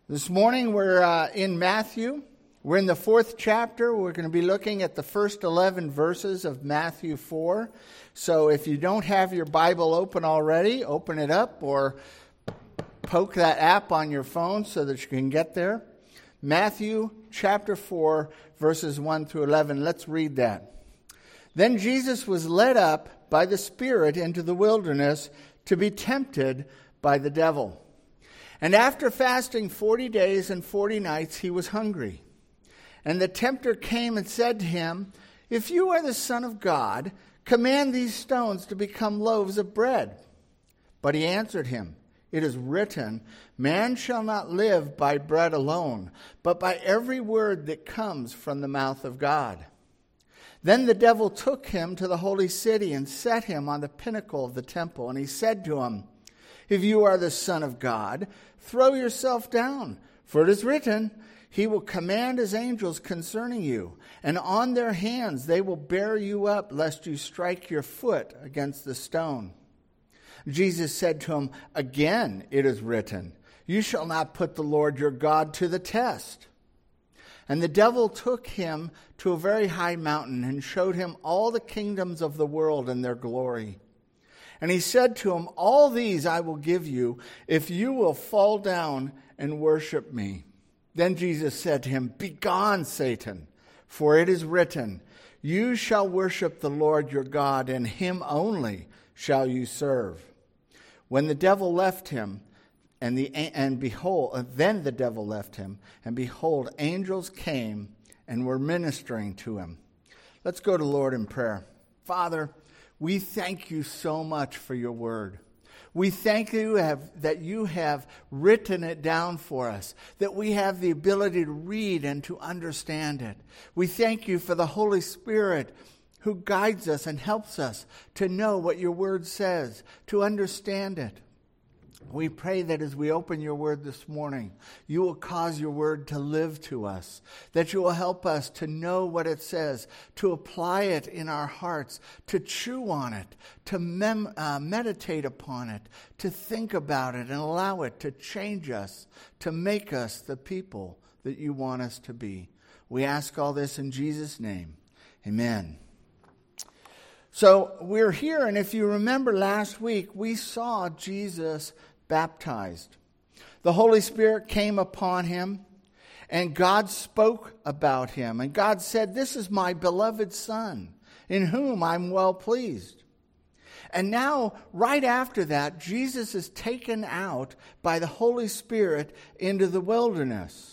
This morning we're in Matthew. We're in the 4th chapter. We're going to be looking at the first 11 verses of Matthew 4. So if you don't have your Bible open already, open it up or poke that app on your phone so that you can get there. Matthew chapter 4, verses 1 through 11. Let's read that. Then Jesus was led up by the Spirit into the wilderness to be tempted by the devil. And after fasting 40 days and 40 nights, he was hungry. And the tempter came and said to him, "If you are the Son of God, command these stones to become loaves of bread." But he answered him, "It is written, man shall not live by bread alone, but by every word that comes from the mouth of God." Then the devil took him to the holy city and set him on the pinnacle of the temple. And he said to him, "If you are the Son of God, throw yourself down, for it is written, he will command his angels concerning you, and on their hands they will bear you up, lest you strike your foot against the stone." Jesus said to him, "Again it is written, you shall not put the Lord your God to the test." And the devil took him to a very high mountain and showed him all the kingdoms of the world and their glory. And he said to him, "All these I will give you if you will fall down and worship me." Then Jesus said to him, "Begone, Satan, for it is written, you shall worship the Lord your God, and him only shall you serve." When the devil left him, then the devil left him, and behold, angels came and were ministering to him. Let's go to the Lord in prayer. Father, we thank you so much for your word. We thank you that you have written it down for us, that we have the ability to read and to understand it. We thank you for the Holy Spirit who guides us and helps us to know what your word says, to understand it. We pray that as we open your word this morning, you will cause your word to live to us, that you will help us to know what it says, to apply it in our hearts, to chew on it, to meditate upon it, to think about it and allow it to change us, to make us the people that you want us to be. We ask all this in Jesus' name. Amen. So we're here, and if you remember last week, we saw Jesus baptized. The Holy Spirit came upon him, and God spoke about him. And God said, "This is my beloved Son, in whom I'm well pleased." And now, right after that, Jesus is taken out by the Holy Spirit into the wilderness.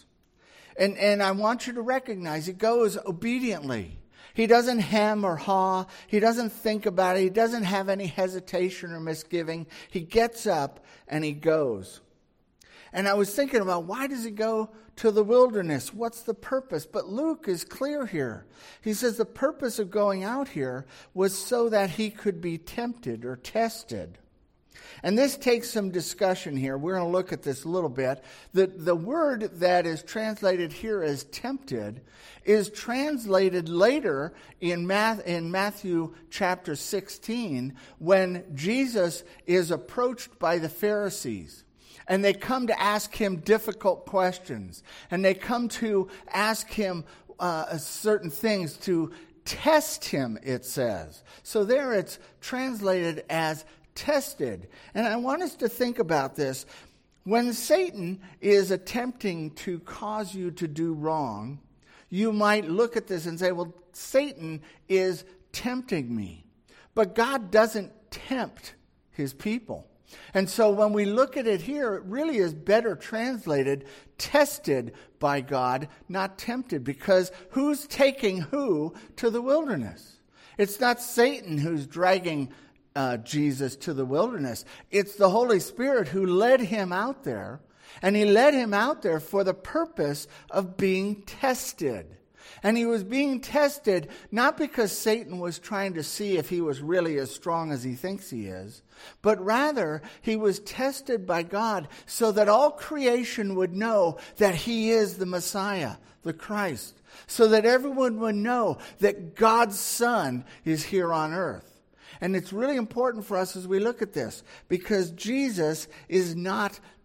And I want you to recognize, he goes obediently. He doesn't hem or haw. He doesn't think about it. He doesn't have any hesitation or misgiving. He gets up and he goes. And I was thinking about, why does he go to the wilderness? What's the purpose? But Luke is clear here. He says the purpose of going out here was so that he could be tempted or tested. And this takes some discussion here. We're going to look at this a little bit. The word that is translated here as tempted is translated later in Matthew chapter 16 when Jesus is approached by the Pharisees. And they come to ask him difficult questions. And they come to ask him certain things to test him, it says. So there it's translated as tested. And I want us to think about this. When Satan is attempting to cause you to do wrong, you might look at this and say, well, Satan is tempting me. But God doesn't tempt his people. And so when we look at it here, it really is better translated tested by God, not tempted, because who's taking who to the wilderness? It's not Satan who's dragging Jesus to the wilderness. It's the Holy Spirit who led him out there, and he led him out there for the purpose of being tested. And he was being tested not because Satan was trying to see if he was really as strong as he thinks he is, but rather he was tested by God so that all creation would know that he is the Messiah, the Christ, so that everyone would know that God's Son is here on earth. And it's really important for us as we look at this, because Jesus is not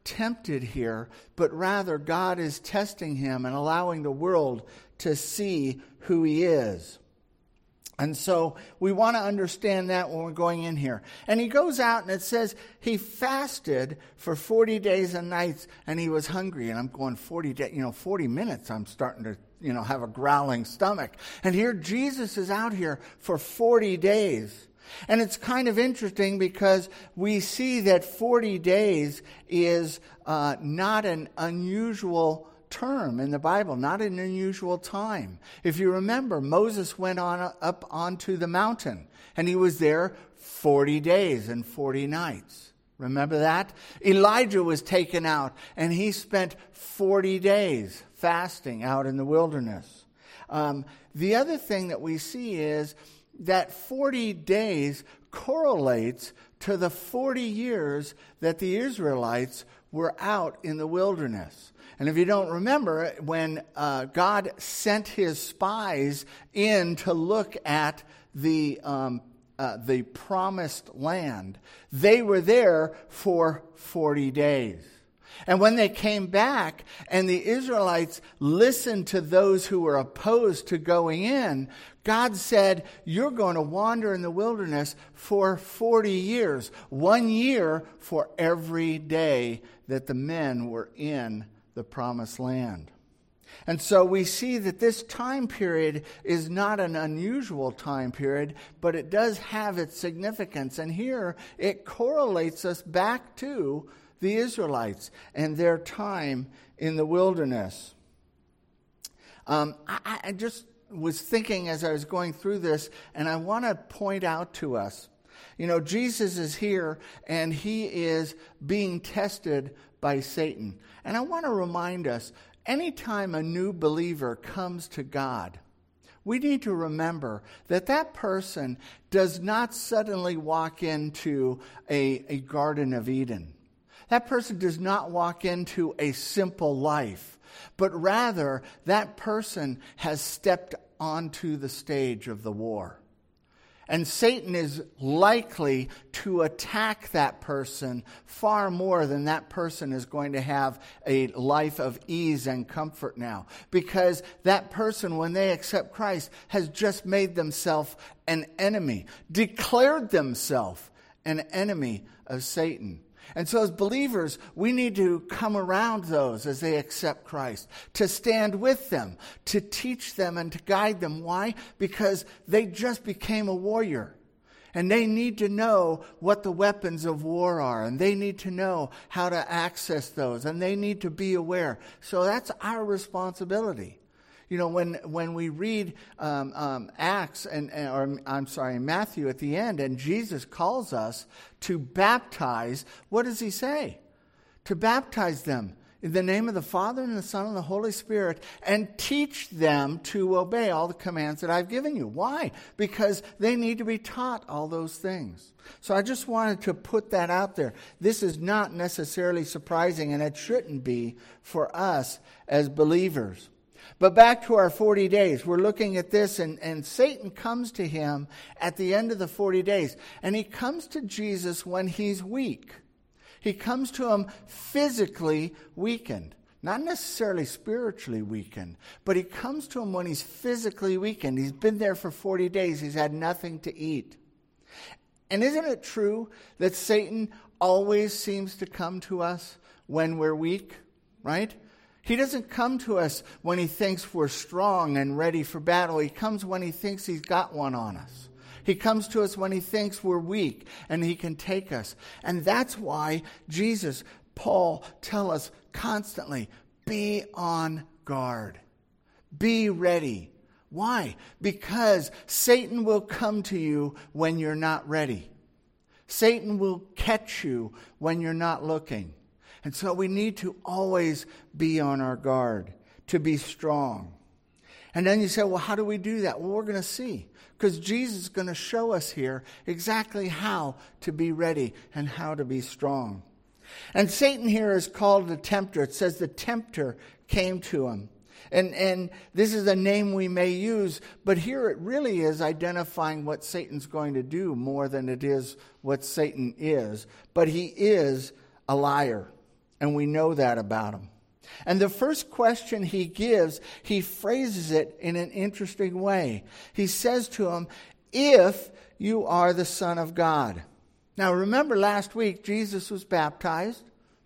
tempted here, but rather God is testing him and allowing the world to see who he is. And so we want to understand that when we're going in here. And he goes out and it says he fasted for 40 days and nights and he was hungry. And I'm going 40 minutes, I'm starting to, have a growling stomach. And here Jesus is out here for 40 days. And it's kind of interesting because we see that 40 days is not an unusual term in the Bible, not an unusual time. If you remember, Moses went up onto the mountain and he was there 40 days and 40 nights. Remember that? Elijah was taken out and he spent 40 days fasting out in the wilderness. The other thing that we see is that 40 days correlates to the 40 years that the Israelites were out in the wilderness. And if you don't remember, when God sent his spies in to look at the promised land, they were there for 40 days. And when they came back and the Israelites listened to those who were opposed to going in, God said, you're going to wander in the wilderness for 40 years, 1 year for every day that the men were in the promised land. And so we see that this time period is not an unusual time period, but it does have its significance. And here it correlates us back to the Israelites and their time in the wilderness. I just was thinking as I was going through this, and I want to point out to us, Jesus is here and he is being tested by Satan. And I want to remind us, anytime a new believer comes to God, we need to remember that that person does not suddenly walk into a Garden of Eden. That person does not walk into a simple life, but rather that person has stepped onto the stage of the war. And Satan is likely to attack that person far more than that person is going to have a life of ease and comfort now. Because that person, when they accept Christ, has just made themselves an enemy, declared themselves an enemy of Satan. And so as believers, we need to come around those as they accept Christ, to stand with them, to teach them and to guide them. Why? Because they just became a warrior. And they need to know what the weapons of war are. And they need to know how to access those. And they need to be aware. So that's our responsibility. When we read Matthew at the end, and Jesus calls us to baptize, what does he say? To baptize them in the name of the Father and the Son and the Holy Spirit, and teach them to obey all the commands that I've given you. Why? Because they need to be taught all those things. So I just wanted to put that out there. This is not necessarily surprising, and it shouldn't be for us as believers. But back to our 40 days, we're looking at this, and Satan comes to him at the end of the 40 days. And he comes to Jesus when he's weak. He comes to him physically weakened. Not necessarily spiritually weakened, but he comes to him when he's physically weakened. He's been there for 40 days. He's had nothing to eat. And isn't it true that Satan always seems to come to us when we're weak, right? He doesn't come to us when he thinks we're strong and ready for battle. He comes when he thinks he's got one on us. He comes to us when he thinks we're weak and he can take us. And that's why Paul tell us constantly, be on guard. Be ready. Why? Because Satan will come to you when you're not ready. Satan will catch you when you're not looking. And so we need to always be on our guard, to be strong. And then you say, well, how do we do that? Well, we're going to see. Because Jesus is going to show us here exactly how to be ready and how to be strong. And Satan here is called the tempter. It says the tempter came to him. And this is a name we may use, but here it really is identifying what Satan's going to do more than it is what Satan is. But he is a liar. And we know that about him. And the first question he gives, he phrases it in an interesting way. He says to him, if you are the Son of God. Now remember last week, Jesus was baptized.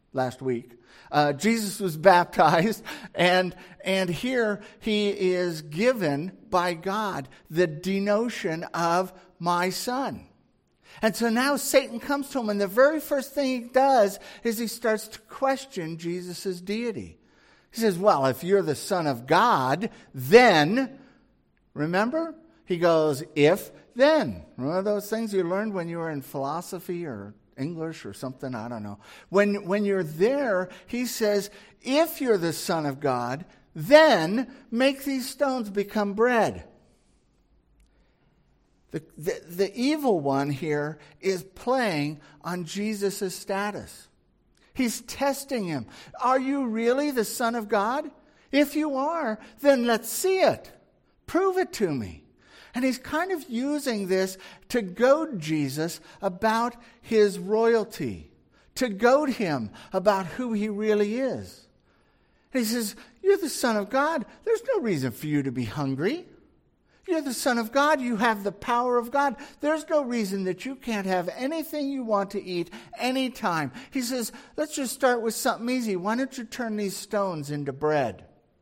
Jesus was baptized, and here he is given by God the denotion of my son. And so now Satan comes to him, and the very first thing he does is he starts to question Jesus' deity. He says, well, if you're the Son of God, then, remember? He goes, if, then. Remember those things you learned when you were in philosophy or English or something? I don't know. When you're there, he says, if you're the Son of God, then make these stones become bread. The evil one here is playing on Jesus' status. He's testing him. Are you really the Son of God? If you are, then let's see it. Prove it to me. And he's kind of using this to goad Jesus about his royalty, to goad him about who he really is. And he says, you're the Son of God. There's no reason for you to be hungry. You're the Son of God. You have the power of God. There's no reason that you can't have anything you want to eat anytime. He says, let's just start with something easy. Why don't you turn these stones into bread?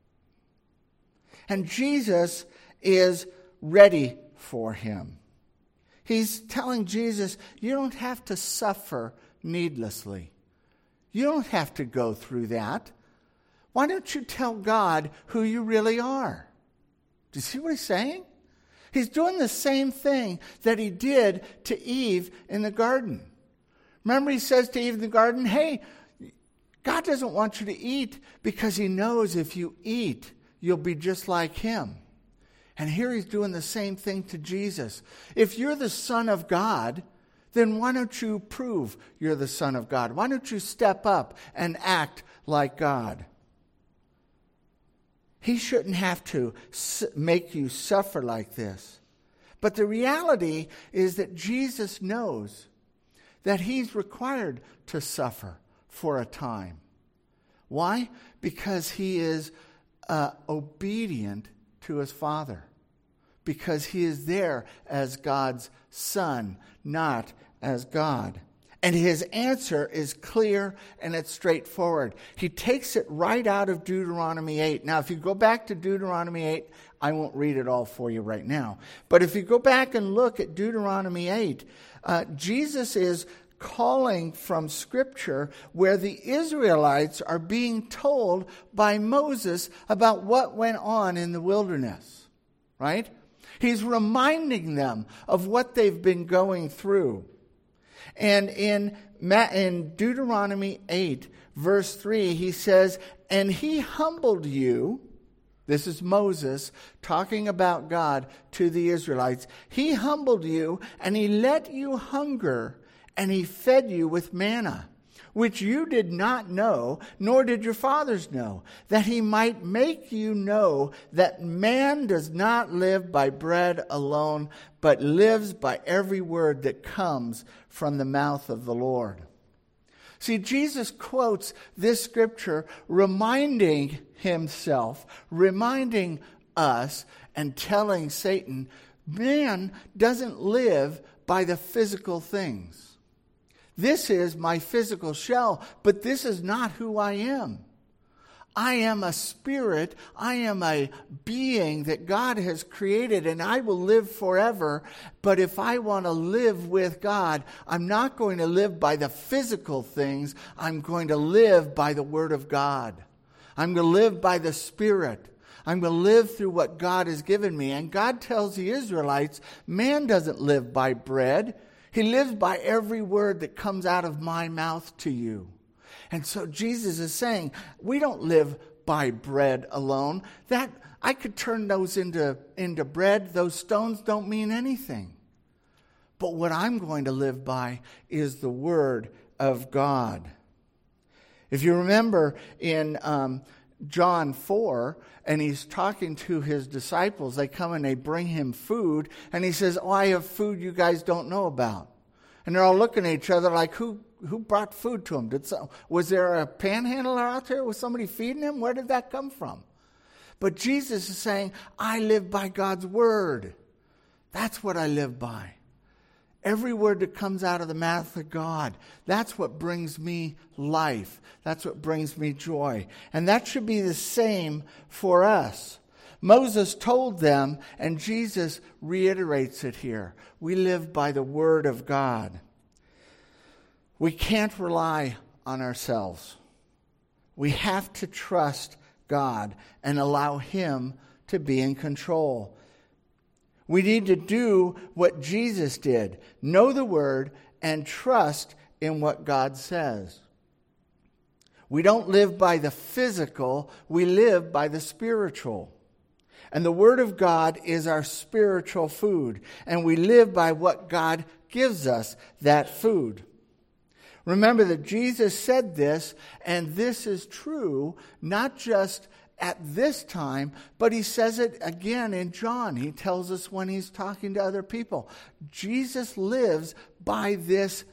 And Jesus is ready for him. He's telling Jesus, you don't have to suffer needlessly. You don't have to go through that. Why don't you tell God who you really are? Do you see what he's saying? He's doing the same thing that he did to Eve in the garden. Remember, he says to Eve in the garden, hey, God doesn't want you to eat because he knows if you eat, you'll be just like him. And here he's doing the same thing to Jesus. If you're the Son of God, then why don't you prove you're the Son of God? Why don't you step up and act like God? He shouldn't have to make you suffer like this. But the reality is that Jesus knows that he's required to suffer for a time. Why? Because he is obedient to his Father. Because he is there as God's Son, not as God. And his answer is clear and it's straightforward. He takes it right out of Deuteronomy 8. Now, if you go back to Deuteronomy 8, I won't read it all for you right now. But if you go back and look at Deuteronomy 8, Jesus is calling from Scripture where the Israelites are being told by Moses about what went on in the wilderness. Right? He's reminding them of what they've been going through. And in Deuteronomy 8, verse 3, he says, and he humbled you. This is Moses talking about God to the Israelites. He humbled you, and he let you hunger, and he fed you with manna, which you did not know, nor did your fathers know, that he might make you know that man does not live by bread alone, but lives by every word that comes from the mouth of the Lord. See, Jesus quotes this scripture reminding himself, reminding us, and telling Satan, man doesn't live by the physical things. This is my physical shell, but this is not who I am. I am a spirit. I am a being that God has created, and I will live forever. But if I want to live with God, I'm not going to live by the physical things. I'm going to live by the Word of God. I'm going to live by the Spirit. I'm going to live through what God has given me. And God tells the Israelites, man doesn't live by bread. He lives by every word that comes out of my mouth to you. And so Jesus is saying, we don't live by bread alone. That I could turn those into bread. Those stones don't mean anything. But what I'm going to live by is the Word of God. If you remember in John 4, and he's talking to his disciples, they come and they bring him food, and he says, I have food you guys don't know about. And they're all looking at each other like, who Who brought food to him? Was there a panhandler out there? Was somebody feeding him? Where did that come from? But Jesus is saying, I live by God's word. That's what I live by. Every word that comes out of the mouth of God, that's what brings me life. That's what brings me joy. And that should be the same for us. Moses told them, and Jesus reiterates it here. We live by the word of God. We can't rely on ourselves. We have to trust God and allow Him to be in control. We need to do what Jesus did. Know the word and trust in what God says. We don't live by the physical. We live by the spiritual. And the word of God is our spiritual food. And we live by what God gives us, that food. Remember that Jesus said this, and this is true, not just at this time, but He says it again in John. He tells us when He's talking to other people. Jesus lives by this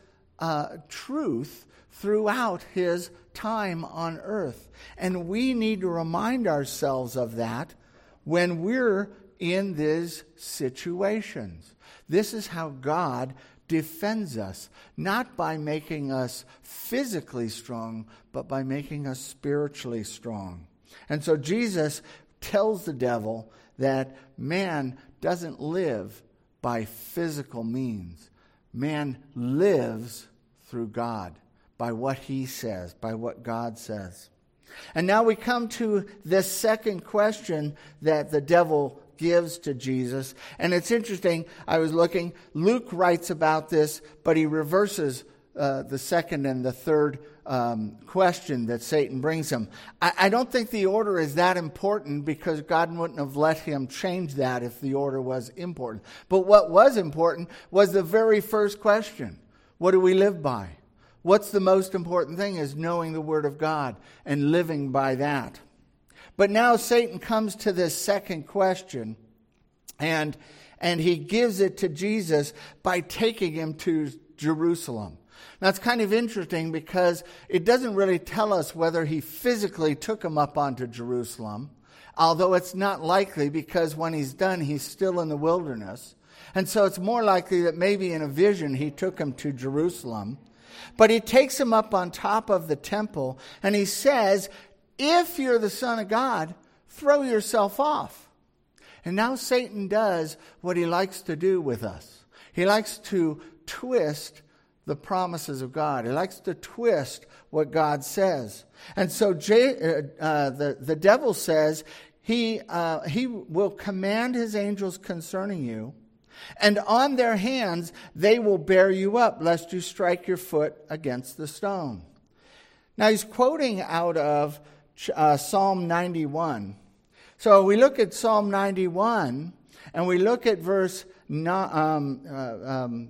truth throughout His time on earth. And we need to remind ourselves of that when we're in these situations. This is how God defends us, not by making us physically strong, but by making us spiritually strong. And so Jesus tells the devil that man doesn't live by physical means. Man lives through God, by what He says, by what God says. And now we come to this second question that the devil gives to Jesus. And it's interesting, I was looking, Luke writes about this, but he reverses the second and the third question that Satan brings him. I don't think the order is that important, because God wouldn't have let him change that if the order was important. But what was important was the very first question. What do we live by? What's the most important thing is knowing the Word of God and living by that. But now Satan comes to this second question, and he gives it to Jesus by taking him to Jerusalem. Now, it's kind of interesting because it doesn't really tell us whether he physically took him up onto Jerusalem, although it's not likely, because when he's done, he's still in the wilderness. And so it's more likely that maybe in a vision he took him to Jerusalem. But he takes him up on top of the temple, and he says, if you're the Son of God, throw yourself off. And now Satan does what he likes to do with us. He likes to twist the promises of God. He likes to twist what God says. And so the devil says he will command his angels concerning you, and on their hands they will bear you up, lest you strike your foot against the stone. Now he's quoting out of Psalm 91. So we look at Psalm 91, and we look at verse 9.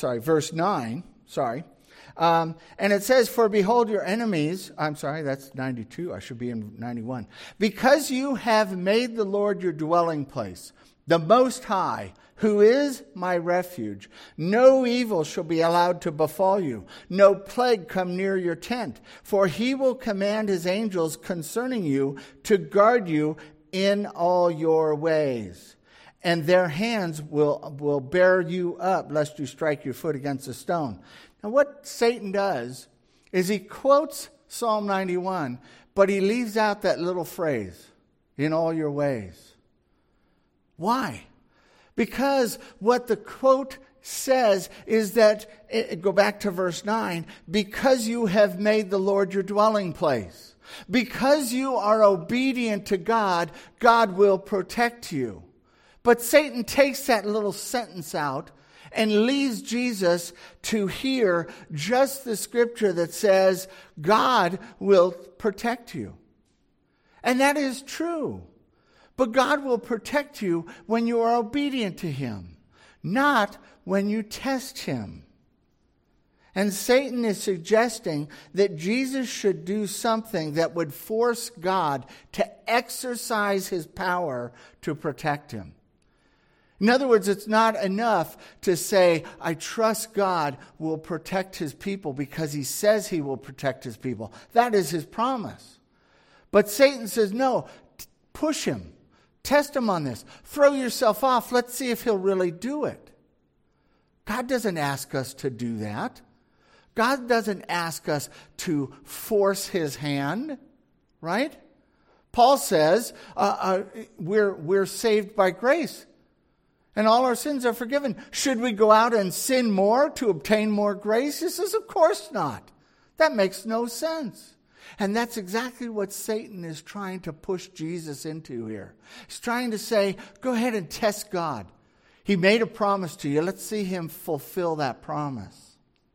And it says, for behold your enemies, that's 92, I should be in 91. Because you have made the Lord your dwelling place, the Most High, who is my refuge, no evil shall be allowed to befall you, no plague come near your tent. For He will command His angels concerning you to guard you in all your ways. And their hands will bear you up, lest you strike your foot against a stone. Now what Satan does is he quotes Psalm 91, but he leaves out that little phrase, in all your ways. Why? Because what the quote says is that, go back to verse 9, because you have made the Lord your dwelling place. Because you are obedient to God, God will protect you. But Satan takes that little sentence out and leaves Jesus to hear just the scripture that says, God will protect you. And that is true. But God will protect you when you are obedient to Him, not when you test Him. And Satan is suggesting that Jesus should do something that would force God to exercise His power to protect Him. In other words, it's not enough to say, I trust God will protect his people because he says he will protect his people. That is his promise. But Satan says, no, push him. Test him on this. Throw yourself off. Let's see if he'll really do it. God doesn't ask us to do that. God doesn't ask us to force his hand, right? Paul says we're saved by grace. And all our sins are forgiven. Should we go out and sin more to obtain more grace? He says, of course not. That makes no sense. And that's exactly what Satan is trying to push Jesus into here. He's trying to say, go ahead and test God. He made a promise to you. Let's see him fulfill that promise.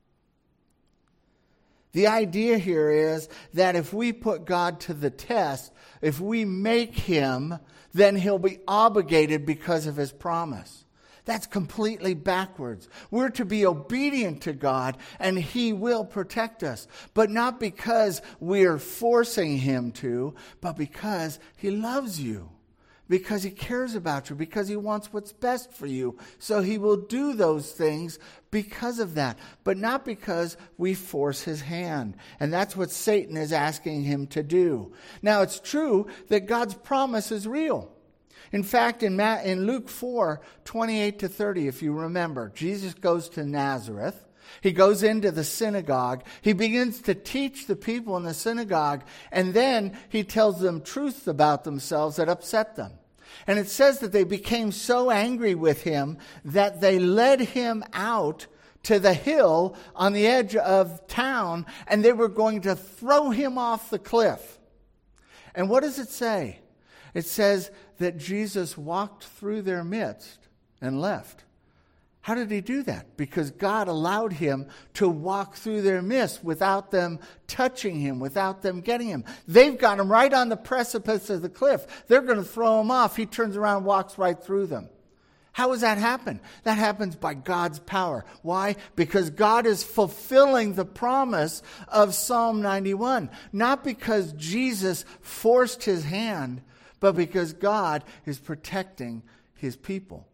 The idea here is that if we put God to the test, if we make him, then he'll be obligated because of his promise. That's completely backwards. We're to be obedient to God and he will protect us. But not because we're forcing him to, but because he loves you. Because he cares about you. Because he wants what's best for you. So he will do those things because of that. But not because we force his hand. And that's what Satan is asking him to do. Now it's true that God's promise is real. In fact, in Luke 4, 28 to 30, if you remember, Jesus goes to Nazareth. He goes into the synagogue. He begins to teach the people in the synagogue. And then he tells them truths about themselves that upset them. And it says that they became so angry with him that they led him out to the hill on the edge of town. And they were going to throw him off the cliff. And what does it say? It says that Jesus walked through their midst and left. How did he do that? Because God allowed him to walk through their midst without them touching him, without them getting him. They've got him right on the precipice of the cliff. They're going to throw him off. He turns around and walks right through them. How does that happen? That happens by God's power. Why? Because God is fulfilling the promise of Psalm 91. Not because Jesus forced his hand, but because God is protecting his people.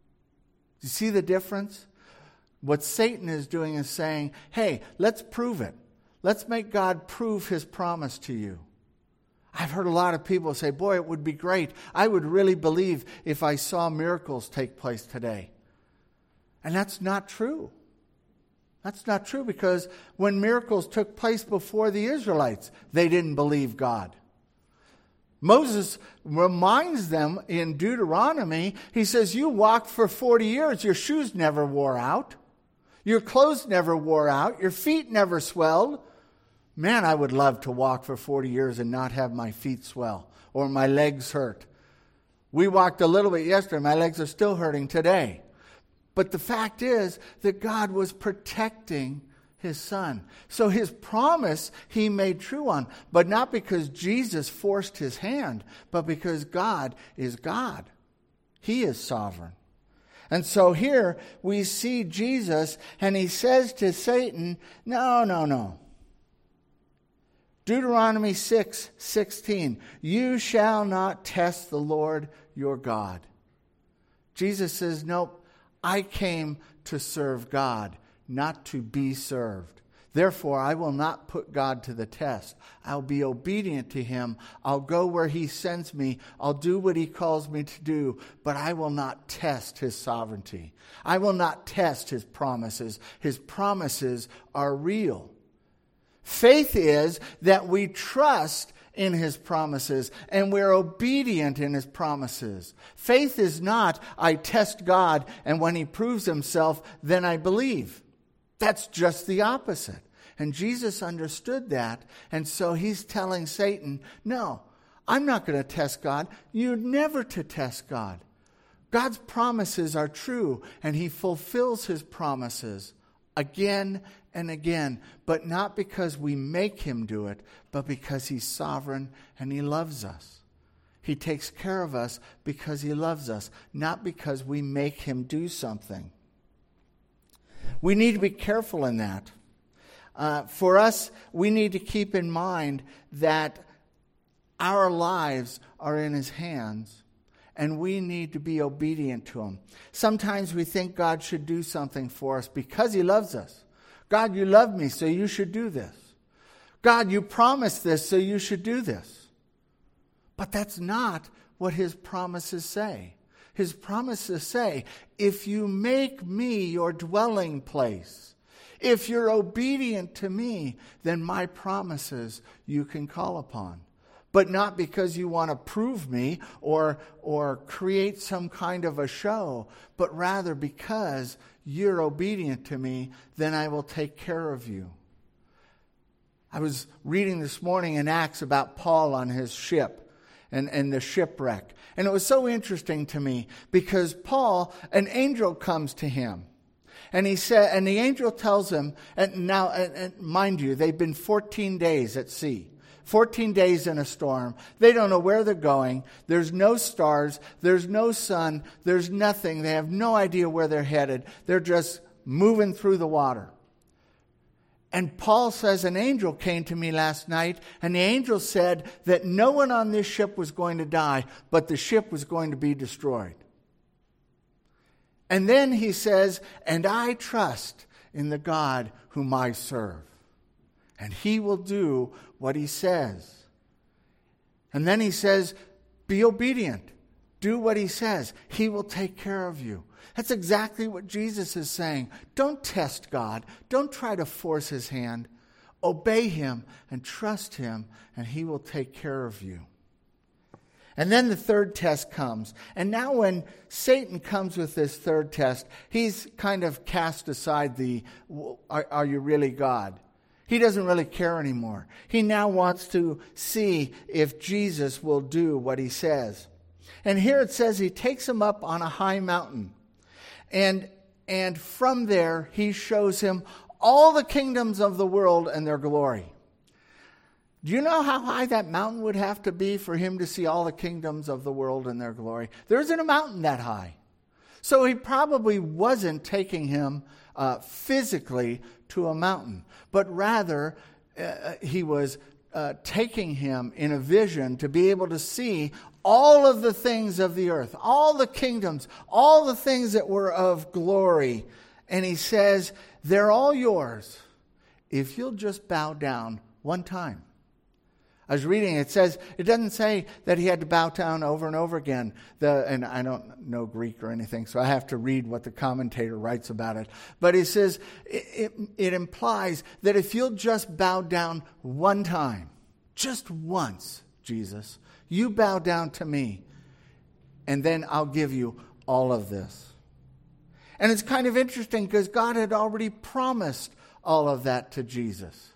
You see the difference? What Satan is doing is saying, hey, let's prove it. Let's make God prove his promise to you. I've heard a lot of people say, boy, it would be great. I would really believe if I saw miracles take place today. And that's not true. That's not true because when miracles took place before the Israelites, they didn't believe God. Moses reminds them in Deuteronomy, he says, you walked for 40 years. Your shoes never wore out. Your clothes never wore out. Your feet never swelled. Man, I would love to walk for 40 years and not have my feet swell or my legs hurt. We walked a little bit yesterday. My legs are still hurting today. But the fact is that God was protecting his son. So his promise he made true on, but not because Jesus forced his hand, but because God is God. He is sovereign. And so here we see Jesus and he says to Satan, no. Deuteronomy 6:16, you shall not test the Lord your God. Jesus says, nope, I came to serve God, not to be served. Therefore, I will not put God to the test. I'll be obedient to him. I'll go where he sends me. I'll do what he calls me to do. But I will not test his sovereignty. I will not test his promises. His promises are real. Faith is that we trust in his promises and we're obedient in his promises. Faith is not, I test God and when he proves himself, then I believe. That's just the opposite. And Jesus understood that. And so he's telling Satan, no, I'm not going to test God. You're never to test God. God's promises are true. And he fulfills his promises again and again. But not because we make him do it, but because he's sovereign and he loves us. He takes care of us because he loves us, not because we make him do something. We need to be careful in that. For us, we need to keep in mind that our lives are in his hands and we need to be obedient to him. Sometimes we think God should do something for us because he loves us. God, you love me, so you should do this. God, you promised this, so you should do this. But that's not what his promises say. His promises say, if you make me your dwelling place, if you're obedient to me, then my promises you can call upon. But not because you want to prove me or create some kind of a show, but rather because you're obedient to me, then I will take care of you. I was reading this morning in Acts about Paul on his ship and the shipwreck. And it was so interesting to me because Paul, an angel comes to him. And he said, and the angel tells him, and now, and mind you, they've been 14 days at sea. 14 days in a storm. They don't know where they're going. There's no stars. There's no sun. There's nothing. They have no idea where they're headed. They're just moving through the water. And Paul says, an angel came to me last night, and the angel said that no one on this ship was going to die, but the ship was going to be destroyed. And then he says, and I trust in the God whom I serve, and he will do what he says. And then he says, be obedient. Do what he says. He will take care of you. That's exactly what Jesus is saying. Don't test God. Don't try to force his hand. Obey him and trust him, and he will take care of you. And then the third test comes. And now when Satan comes with this third test, he's kind of cast aside the, are you really God? He doesn't really care anymore. He now wants to see if Jesus will do what he says. And here it says he takes him up on a high mountain. And from there he shows him all the kingdoms of the world and their glory. Do you know how high that mountain would have to be for him to see all the kingdoms of the world and their glory? There isn't a mountain that high. So he probably wasn't taking him physically to a mountain, but rather he was taking him in a vision to be able to see all of the things of the earth, all the kingdoms, all the things that were of glory. And he says, they're all yours if you'll just bow down one time. I was reading, it says, it doesn't say that he had to bow down over and over again. And I don't know Greek or anything, so I have to read what the commentator writes about it. But he says, it implies that if you'll just bow down one time, just once, Jesus, you bow down to me, and then I'll give you all of this. And it's kind of interesting because God had already promised all of that to Jesus.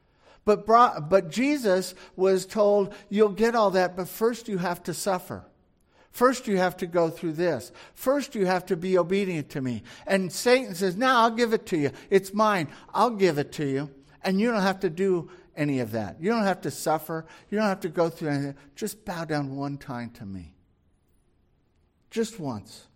But Jesus was told, you'll get all that, but first you have to suffer. First you have to go through this. First you have to be obedient to me. And Satan says, no, I'll give it to you. It's mine. I'll give it to you. And you don't have to do any of that. You don't have to suffer. You don't have to go through anything. Just bow down one time to me. Just once.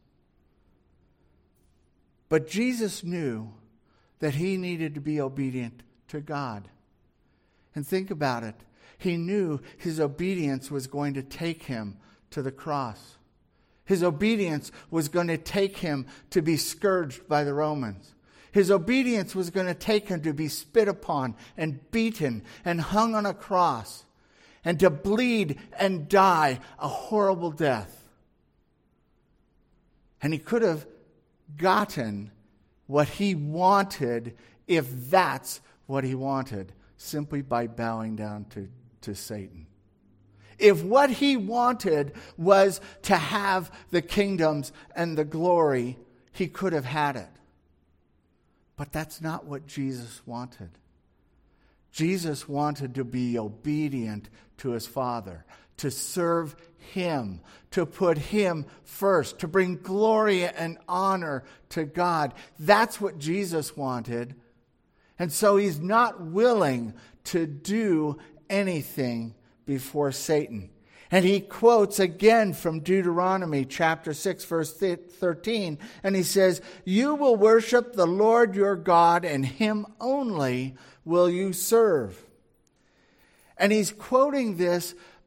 But Jesus knew that he needed to be obedient to God. And think about it. He knew his obedience was going to take him to the cross. His obedience was going to take him to be scourged by the Romans. His obedience was going to take him to be spit upon and beaten and hung on a cross and to bleed and die a horrible death. And he could have gotten what he wanted if that's what he wanted, simply by bowing down to Satan. If what he wanted was to have the kingdoms and the glory, he could have had it. But that's not what Jesus wanted. Jesus wanted to be obedient to his Father, to serve him, to put him first, to bring glory and honor to God. That's what Jesus wanted. And so he's not willing to do anything before Satan. And he quotes again from Deuteronomy chapter 6, verse 13. And he says, you will worship the Lord your God, and him only will you serve. And he's quoting this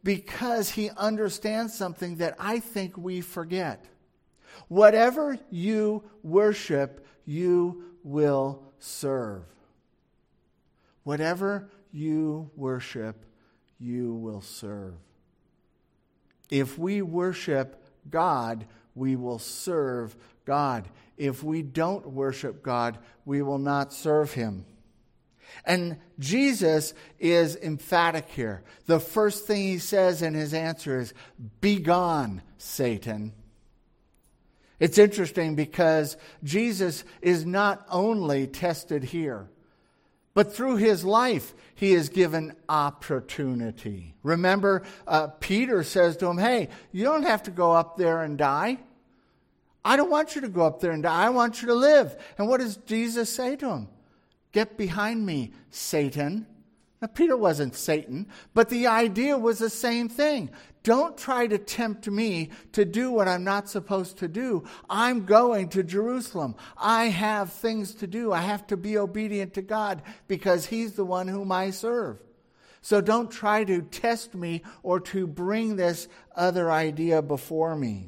because he understands something that I think we forget. Whatever you worship, you will serve. Whatever you worship, you will serve. If we worship God, we will serve God. If we don't worship God, we will not serve him. And Jesus is emphatic here. The first thing he says in his answer is, "Begone, Satan." It's interesting because Jesus is not only tested here, but through his life, he is given opportunity. Remember, Peter says to him, "Hey, you don't have to go up there and die. I don't want you to go up there and die. I want you to live." And what does Jesus say to him? "Get behind me, Satan." Now, Peter wasn't Satan, but the idea was the same thing. Don't try to tempt me to do what I'm not supposed to do. I'm going to Jerusalem. I have things to do. I have to be obedient to God because he's the one whom I serve. So don't try to test me or to bring this other idea before me.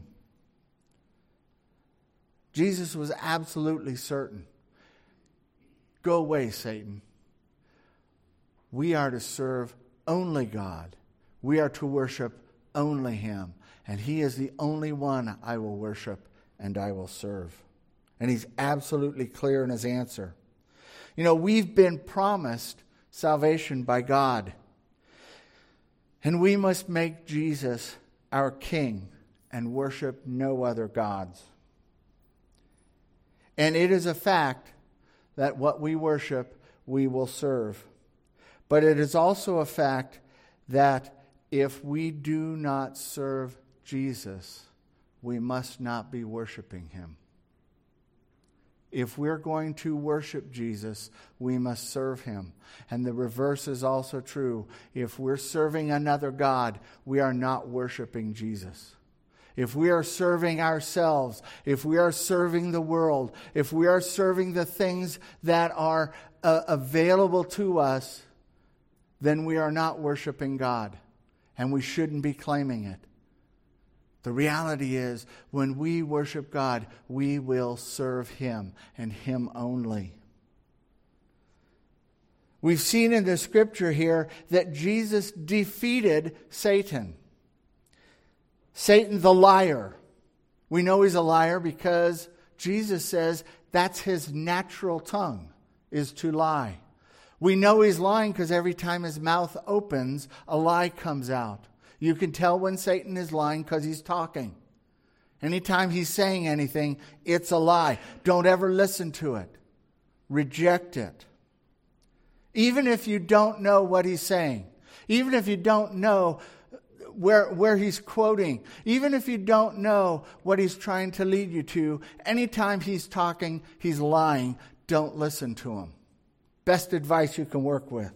Jesus was absolutely certain. Go away, Satan. We are to serve only God. We are to worship only him. And he is the only one I will worship and I will serve. And he's absolutely clear in his answer. You know, we've been promised salvation by God. And we must make Jesus our King and worship no other gods. And it is a fact that what we worship, we will serve. But it is also a fact that if we do not serve Jesus, we must not be worshiping him. If we're going to worship Jesus, we must serve him. And the reverse is also true. If we're serving another God, we are not worshiping Jesus. If we are serving ourselves, if we are serving the world, if we are serving the things that are available to us, then we are not worshiping God. And we shouldn't be claiming it. The reality is, when we worship God, we will serve him and him only. We've seen in the scripture here that Jesus defeated Satan. Satan the liar. We know he's a liar because Jesus says that's his natural tongue, is to lie. We know he's lying because every time his mouth opens, a lie comes out. You can tell when Satan is lying because he's talking. Anytime he's saying anything, it's a lie. Don't ever listen to it. Reject it. Even if you don't know what he's saying. Even if you don't know where he's quoting. Even if you don't know what he's trying to lead you to. Anytime he's talking, he's lying. Don't listen to him. Best advice you can work with.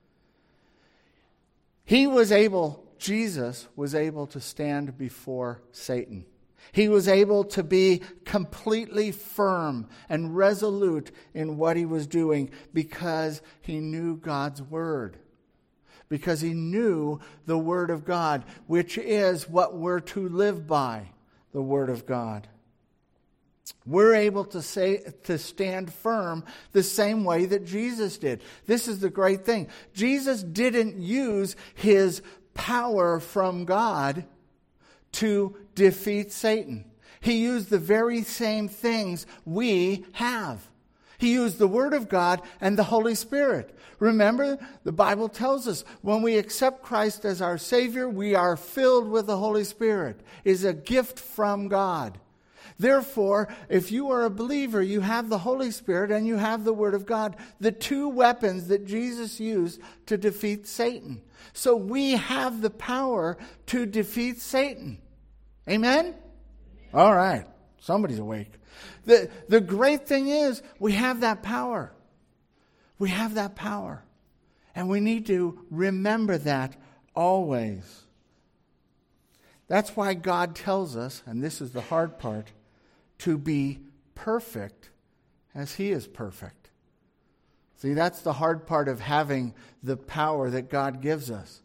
Jesus was able to stand before Satan. He was able to be completely firm and resolute in what he was doing because he knew God's word. Because he knew the word of God, which is what we're to live by, the word of God. We're able to stand firm the same way that Jesus did. This is the great thing. Jesus didn't use his power from God to defeat Satan. He used the very same things we have. He used the Word of God and the Holy Spirit. Remember, the Bible tells us when we accept Christ as our Savior, we are filled with the Holy Spirit. It is a gift from God. Therefore, if you are a believer, you have the Holy Spirit and you have the Word of God, the two weapons that Jesus used to defeat Satan. So we have the power to defeat Satan. Amen? All right. Somebody's awake. The great thing is we have that power. We have that power. And we need to remember that always. That's why God tells us, and this is the hard part, to be perfect as He is perfect. See, that's the hard part of having the power that God gives us.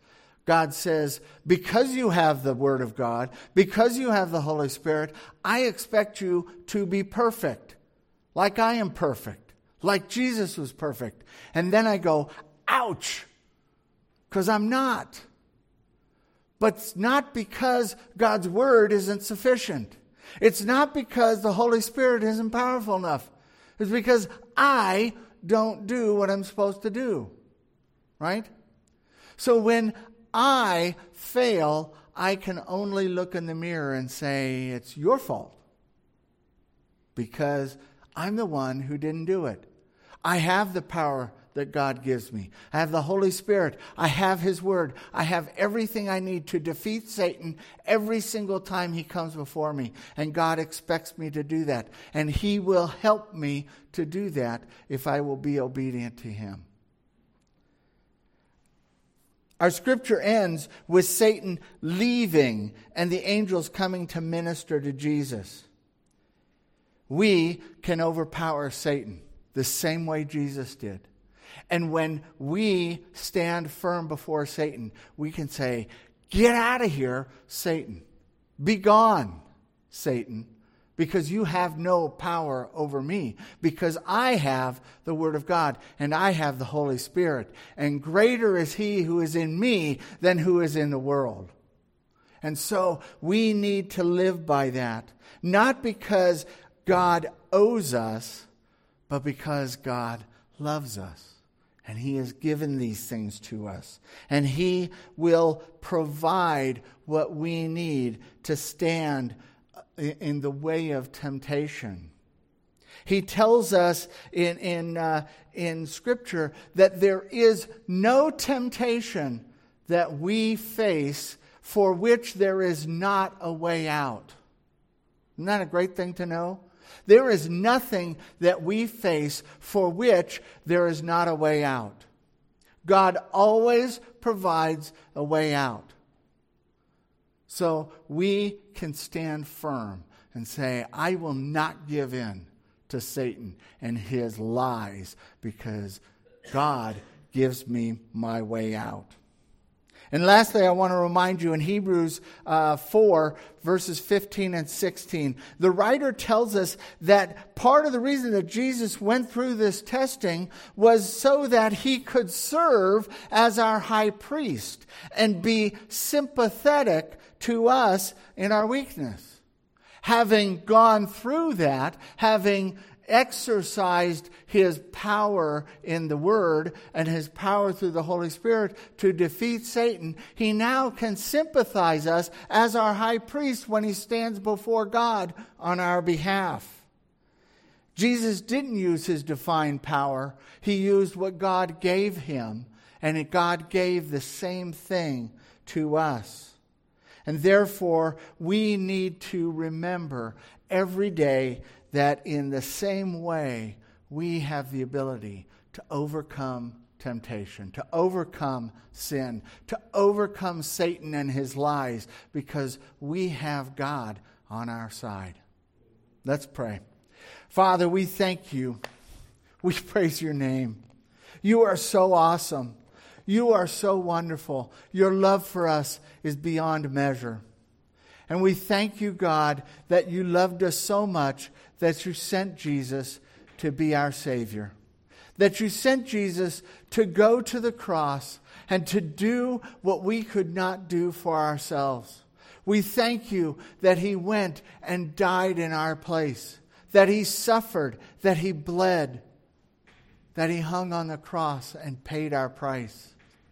God says, because you have the Word of God, because you have the Holy Spirit, I expect you to be perfect, like I am perfect, like Jesus was perfect. And then I go, ouch, because I'm not. But it's not because God's Word isn't sufficient. It's not because the Holy Spirit isn't powerful enough. It's because I don't do what I'm supposed to do. Right? So when I fail, I can only look in the mirror and say, it's your fault. Because I'm the one who didn't do it. I have the power that God gives me. I have the Holy Spirit. I have His Word. I have everything I need to defeat Satan every single time he comes before me. And God expects me to do that. And He will help me to do that if I will be obedient to Him. Our scripture ends with Satan leaving and the angels coming to minister to Jesus. We can overpower Satan the same way Jesus did. And when we stand firm before Satan, we can say, get out of here, Satan. Be gone, Satan, because you have no power over me, because I have the Word of God and I have the Holy Spirit. And greater is He who is in me than who is in the world. And so we need to live by that, not because God owes us, but because God loves us. And He has given these things to us. And He will provide what we need to stand in the way of temptation. He tells us in Scripture that there is no temptation that we face for which there is not a way out. Isn't that a great thing to know? There is nothing that we face for which there is not a way out. God always provides a way out. So we can stand firm and say, I will not give in to Satan and his lies because God gives me my way out. And lastly, I want to remind you in Hebrews 4, verses 15 and 16, the writer tells us that part of the reason that Jesus went through this testing was so that He could serve as our high priest and be sympathetic to us in our weakness. Having gone through that, having exercised His power in the Word and His power through the Holy Spirit to defeat Satan, He now can sympathize us as our high priest when He stands before God on our behalf. Jesus didn't use His divine power. He used what God gave Him, and God gave the same thing to us. And therefore, we need to remember every day that in the same way, we have the ability to overcome temptation, to overcome sin, to overcome Satan and his lies, because we have God on our side. Let's pray. Father, we thank You. We praise Your name. You are so awesome. You are so wonderful. Your love for us is beyond measure. And we thank You, God, that You loved us so much that You sent Jesus to be our Savior. That You sent Jesus to go to the cross and to do what we could not do for ourselves. We thank You that He went and died in our place. That He suffered, that He bled, that He hung on the cross and paid our price.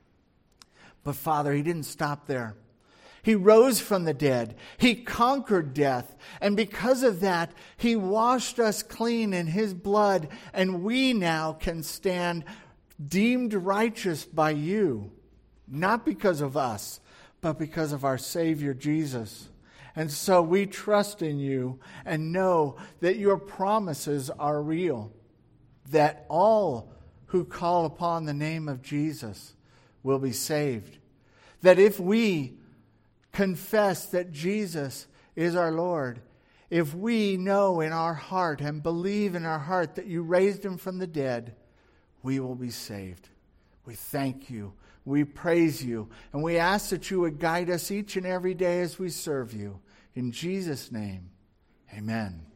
But Father, He didn't stop there. He rose from the dead. He conquered death. And because of that, He washed us clean in His blood. And we now can stand deemed righteous by You. Not because of us, but because of our Savior Jesus. And so we trust in You and know that Your promises are real. That all who call upon the name of Jesus will be saved. That if we confess that Jesus is our Lord, if we know in our heart and believe in our heart that You raised Him from the dead, we will be saved. We thank you. We praise you. And we ask that you would guide us each and every day as we serve you. In Jesus' name, amen.